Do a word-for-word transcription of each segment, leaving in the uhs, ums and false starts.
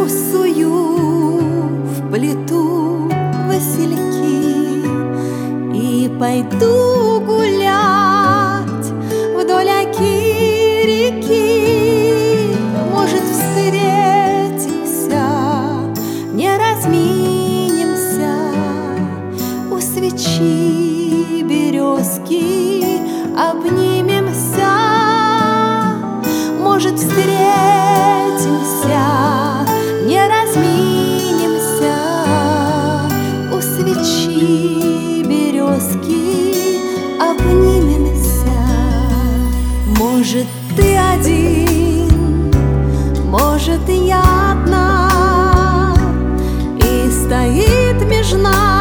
русую в плиту васильки и пойду гулять вдоль оки реки. Может, встретимся, не разминемся у свечи березки, обнимемся. Может, встретимся, не разминемся у свечи березки, обнимемся. Может, ты один, может, и я одна, и стоит между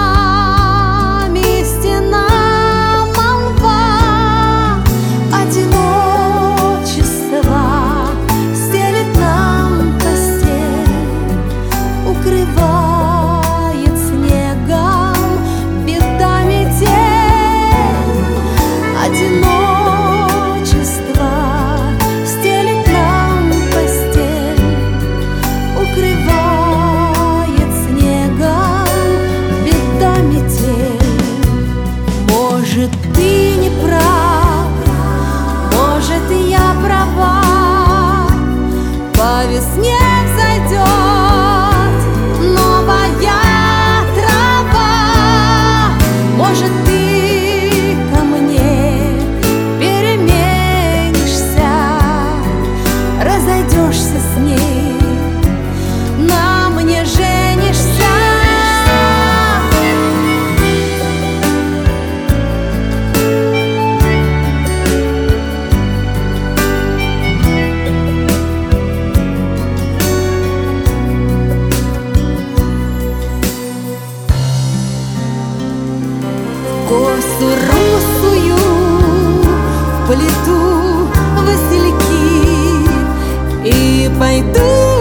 нами стена, молва. Одиночество стелет нам постель, укрывает снегом, беда метель. Одиночество стелет нам постель, укрывает снегом, беда метель. Может, ты не прав, может, и я права, по весне взойдет новая трава. Может, ты ко мне переменишься, разойдешься с ней, на мне женишься. Косу русую в плиту васильки и пойду